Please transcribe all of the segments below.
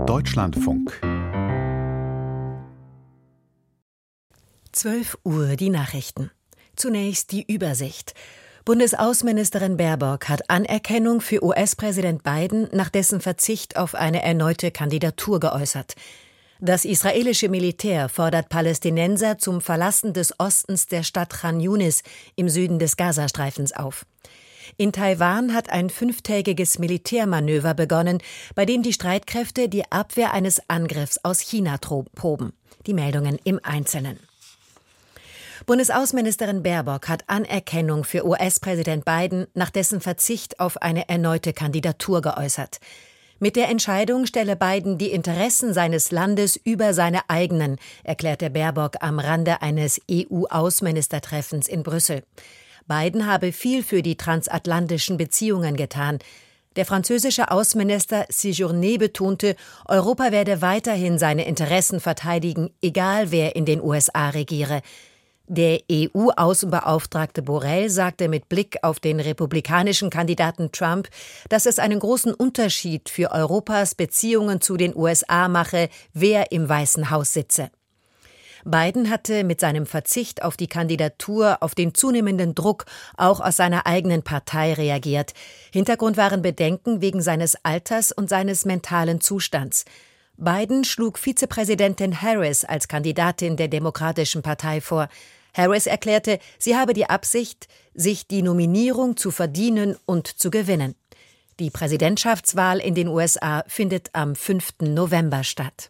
Deutschlandfunk. 12 Uhr die Nachrichten. Zunächst die Übersicht. Bundesaußenministerin Baerbock hat Anerkennung für US-Präsident Biden nach dessen Verzicht auf eine erneute Kandidatur geäußert. Das israelische Militär fordert Palästinenser zum Verlassen des Ostens der Stadt Chan Yunis im Süden des Gazastreifens auf. In Taiwan hat ein 5-tägiges Militärmanöver begonnen, bei dem die Streitkräfte die Abwehr eines Angriffs aus China proben. Die Meldungen im Einzelnen. Bundesaußenministerin Baerbock hat Anerkennung für US-Präsident Biden nach dessen Verzicht auf eine erneute Kandidatur geäußert. Mit der Entscheidung stelle Biden die Interessen seines Landes über seine eigenen, erklärte Baerbock am Rande eines EU-Außenministertreffens in Brüssel. Biden habe viel für die transatlantischen Beziehungen getan. Der französische Außenminister Séjourné betonte, Europa werde weiterhin seine Interessen verteidigen, egal wer in den USA regiere. Der EU-Außenbeauftragte Borrell sagte mit Blick auf den republikanischen Kandidaten Trump, dass es einen großen Unterschied für Europas Beziehungen zu den USA mache, wer im Weißen Haus sitze. Biden hatte mit seinem Verzicht auf die Kandidatur auf den zunehmenden Druck auch aus seiner eigenen Partei reagiert. Hintergrund waren Bedenken wegen seines Alters und seines mentalen Zustands. Biden schlug Vizepräsidentin Harris als Kandidatin der Demokratischen Partei vor. Harris erklärte, sie habe die Absicht, sich die Nominierung zu verdienen und zu gewinnen. Die Präsidentschaftswahl in den USA findet am 5. November statt.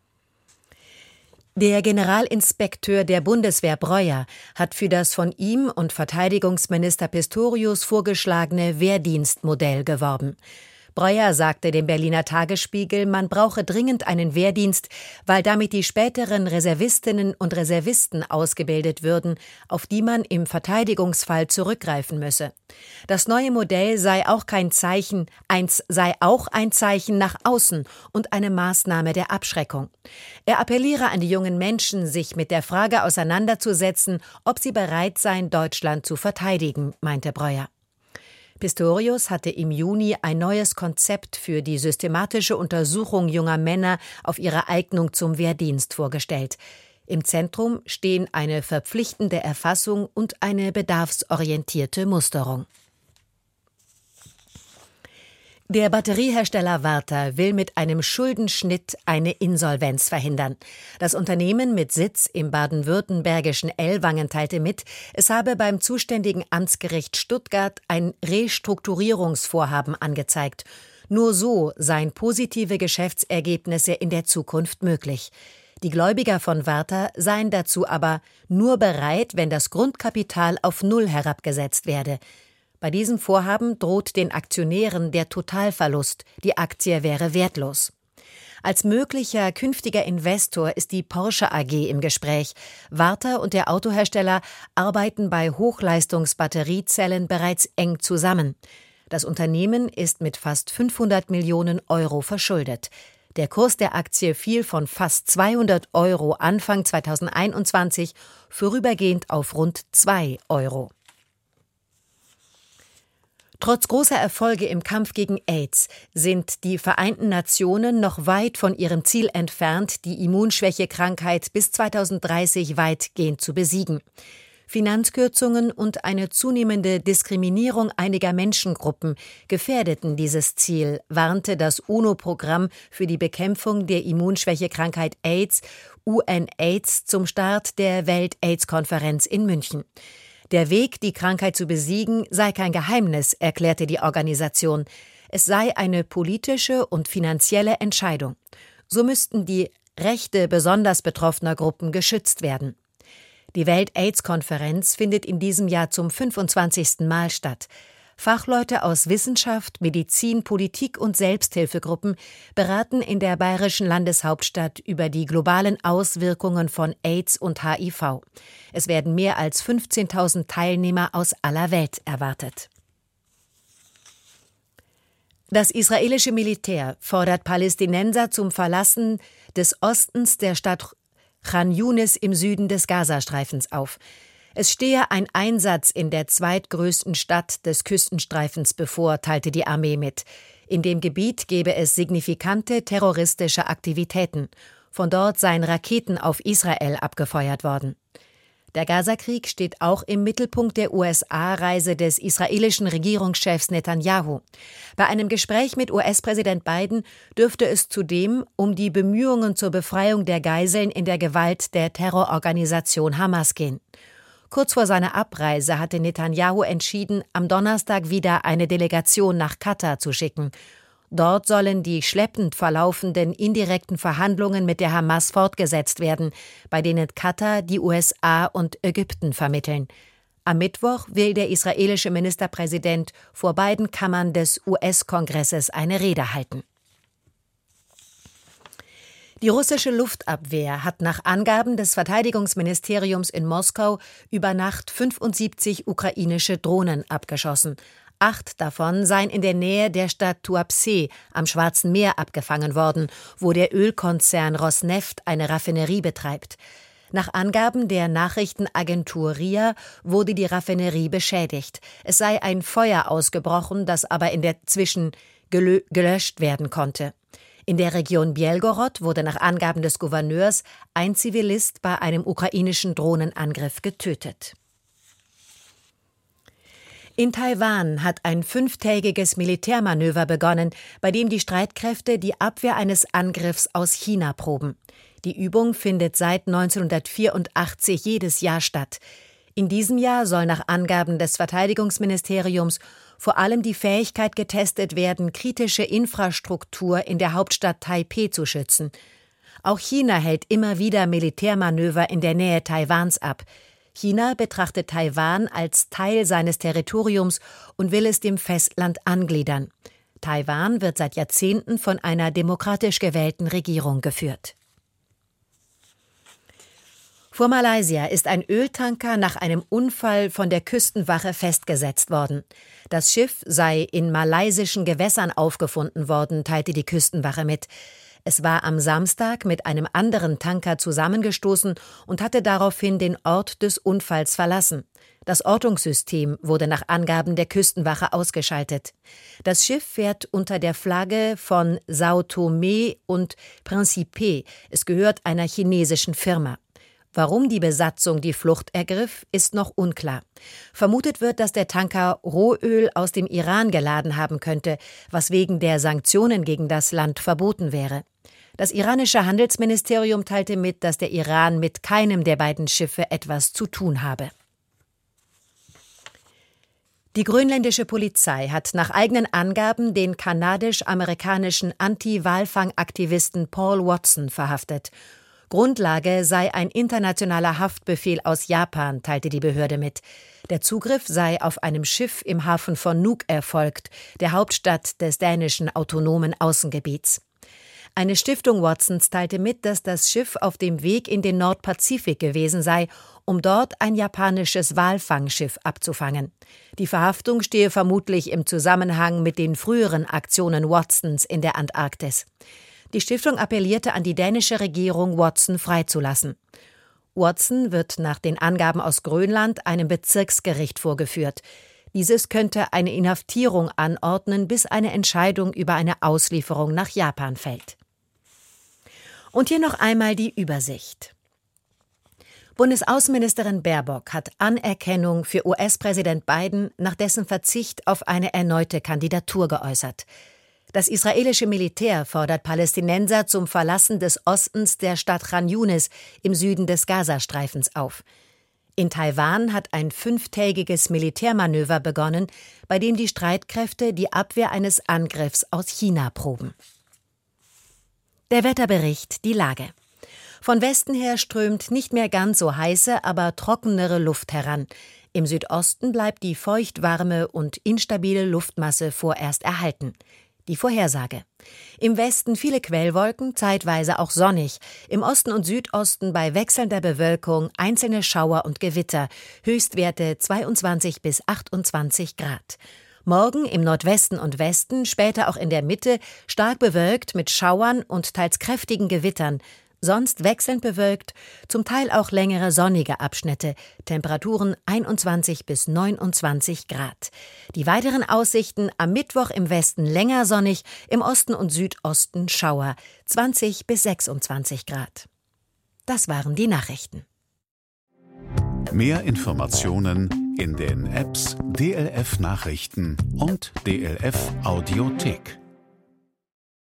Der Generalinspekteur der Bundeswehr Breuer hat für das von ihm und Verteidigungsminister Pistorius vorgeschlagene Wehrdienstmodell geworben. Breuer sagte dem Berliner Tagesspiegel, man brauche dringend einen Wehrdienst, weil damit die späteren Reservistinnen und Reservisten ausgebildet würden, auf die man im Verteidigungsfall zurückgreifen müsse. Das neue Modell sei auch ein Zeichen nach außen und eine Maßnahme der Abschreckung. Er appelliere an die jungen Menschen, sich mit der Frage auseinanderzusetzen, ob sie bereit seien, Deutschland zu verteidigen, meinte Breuer. Pistorius hatte im Juni ein neues Konzept für die systematische Untersuchung junger Männer auf ihre Eignung zum Wehrdienst vorgestellt. Im Zentrum stehen eine verpflichtende Erfassung und eine bedarfsorientierte Musterung. Der Batteriehersteller Varta will mit einem Schuldenschnitt eine Insolvenz verhindern. Das Unternehmen mit Sitz im baden-württembergischen Ellwangen teilte mit, es habe beim zuständigen Amtsgericht Stuttgart ein Restrukturierungsvorhaben angezeigt. Nur so seien positive Geschäftsergebnisse in der Zukunft möglich. Die Gläubiger von Varta seien dazu aber nur bereit, wenn das Grundkapital auf Null herabgesetzt werde. Bei diesem Vorhaben droht den Aktionären der Totalverlust, die Aktie wäre wertlos. Als möglicher künftiger Investor ist die Porsche AG im Gespräch. Varta und der Autohersteller arbeiten bei Hochleistungsbatteriezellen bereits eng zusammen. Das Unternehmen ist mit fast 500 Millionen Euro verschuldet. Der Kurs der Aktie fiel von fast 200 Euro Anfang 2021 vorübergehend auf rund 2 Euro. Trotz großer Erfolge im Kampf gegen AIDS sind die Vereinten Nationen noch weit von ihrem Ziel entfernt, die Immunschwächekrankheit bis 2030 weitgehend zu besiegen. Finanzkürzungen und eine zunehmende Diskriminierung einiger Menschengruppen gefährdeten dieses Ziel, warnte das UNO-Programm für die Bekämpfung der Immunschwächekrankheit AIDS, UNAIDS, zum Start der Welt-AIDS-Konferenz in München. Der Weg, die Krankheit zu besiegen, sei kein Geheimnis, erklärte die Organisation. Es sei eine politische und finanzielle Entscheidung. So müssten die Rechte besonders betroffener Gruppen geschützt werden. Die Welt-AIDS-Konferenz findet in diesem Jahr zum 25. Mal statt. Fachleute aus Wissenschaft, Medizin, Politik und Selbsthilfegruppen beraten in der bayerischen Landeshauptstadt über die globalen Auswirkungen von AIDS und HIV. Es werden mehr als 15.000 Teilnehmer aus aller Welt erwartet. Das israelische Militär fordert Palästinenser zum Verlassen des Ostens der Stadt Chan Yunis im Süden des Gazastreifens auf. Es stehe ein Einsatz in der zweitgrößten Stadt des Küstenstreifens bevor, teilte die Armee mit. In dem Gebiet gebe es signifikante terroristische Aktivitäten. Von dort seien Raketen auf Israel abgefeuert worden. Der Gazakrieg steht auch im Mittelpunkt der USA-Reise des israelischen Regierungschefs Netanyahu. Bei einem Gespräch mit US-Präsident Biden dürfte es zudem um die Bemühungen zur Befreiung der Geiseln in der Gewalt der Terrororganisation Hamas gehen. Kurz vor seiner Abreise hatte Netanyahu entschieden, am Donnerstag wieder eine Delegation nach Katar zu schicken. Dort sollen die schleppend verlaufenden indirekten Verhandlungen mit der Hamas fortgesetzt werden, bei denen Katar, die USA und Ägypten vermitteln. Am Mittwoch will der israelische Ministerpräsident vor beiden Kammern des US-Kongresses eine Rede halten. Die russische Luftabwehr hat nach Angaben des Verteidigungsministeriums in Moskau über Nacht 75 ukrainische Drohnen abgeschossen. 8 davon seien in der Nähe der Stadt Tuapse am Schwarzen Meer abgefangen worden, wo der Ölkonzern Rosneft eine Raffinerie betreibt. Nach Angaben der Nachrichtenagentur RIA wurde die Raffinerie beschädigt. Es sei ein Feuer ausgebrochen, das aber in der Zwischen gelöscht werden konnte. In der Region Bjelgorod wurde nach Angaben des Gouverneurs ein Zivilist bei einem ukrainischen Drohnenangriff getötet. In Taiwan hat ein 5-tägiges Militärmanöver begonnen, bei dem die Streitkräfte die Abwehr eines Angriffs aus China proben. Die Übung findet seit 1984 jedes Jahr statt. In diesem Jahr soll nach Angaben des Verteidigungsministeriums vor allem die Fähigkeit getestet werden, kritische Infrastruktur in der Hauptstadt Taipeh zu schützen. Auch China hält immer wieder Militärmanöver in der Nähe Taiwans ab. China betrachtet Taiwan als Teil seines Territoriums und will es dem Festland angliedern. Taiwan wird seit Jahrzehnten von einer demokratisch gewählten Regierung geführt. Vor Malaysia ist ein Öltanker nach einem Unfall von der Küstenwache festgesetzt worden. Das Schiff sei in malaysischen Gewässern aufgefunden worden, teilte die Küstenwache mit. Es war am Samstag mit einem anderen Tanker zusammengestoßen und hatte daraufhin den Ort des Unfalls verlassen. Das Ortungssystem wurde nach Angaben der Küstenwache ausgeschaltet. Das Schiff fährt unter der Flagge von Sao Tomé und Príncipe. Es gehört einer chinesischen Firma. Warum die Besatzung die Flucht ergriff, ist noch unklar. Vermutet wird, dass der Tanker Rohöl aus dem Iran geladen haben könnte, was wegen der Sanktionen gegen das Land verboten wäre. Das iranische Handelsministerium teilte mit, dass der Iran mit keinem der beiden Schiffe etwas zu tun habe. Die grönländische Polizei hat nach eigenen Angaben den kanadisch-amerikanischen Anti-Walfang-Aktivisten Paul Watson verhaftet. Grundlage sei ein internationaler Haftbefehl aus Japan, teilte die Behörde mit. Der Zugriff sei auf einem Schiff im Hafen von Nuuk erfolgt, der Hauptstadt des dänischen autonomen Außengebiets. Eine Stiftung Watsons teilte mit, dass das Schiff auf dem Weg in den Nordpazifik gewesen sei, um dort ein japanisches Walfangschiff abzufangen. Die Verhaftung stehe vermutlich im Zusammenhang mit den früheren Aktionen Watsons in der Antarktis. Die Stiftung appellierte an die dänische Regierung, Watson freizulassen. Watson wird nach den Angaben aus Grönland einem Bezirksgericht vorgeführt. Dieses könnte eine Inhaftierung anordnen, bis eine Entscheidung über eine Auslieferung nach Japan fällt. Und hier noch einmal die Übersicht. Bundesaußenministerin Baerbock hat Anerkennung für US-Präsident Biden nach dessen Verzicht auf eine erneute Kandidatur geäußert. Das israelische Militär fordert Palästinenser zum Verlassen des Ostens der Stadt Chan Yunis im Süden des Gazastreifens auf. In Taiwan hat ein 5-tägiges Militärmanöver begonnen, bei dem die Streitkräfte die Abwehr eines Angriffs aus China proben. Der Wetterbericht, die Lage. Von Westen her strömt nicht mehr ganz so heiße, aber trockenere Luft heran. Im Südosten bleibt die feuchtwarme und instabile Luftmasse vorerst erhalten. Die Vorhersage. Im Westen viele Quellwolken, zeitweise auch sonnig. Im Osten und Südosten bei wechselnder Bewölkung einzelne Schauer und Gewitter. Höchstwerte 22 bis 28 Grad. Morgen im Nordwesten und Westen, später auch in der Mitte, stark bewölkt mit Schauern und teils kräftigen Gewittern. Sonst wechselnd bewölkt, zum Teil auch längere sonnige Abschnitte, Temperaturen 21 bis 29 Grad. Die weiteren Aussichten: am Mittwoch im Westen länger sonnig, im Osten und Südosten Schauer, 20 bis 26 Grad. Das waren die Nachrichten. Mehr Informationen in den Apps DLF Nachrichten und DLF Audiothek.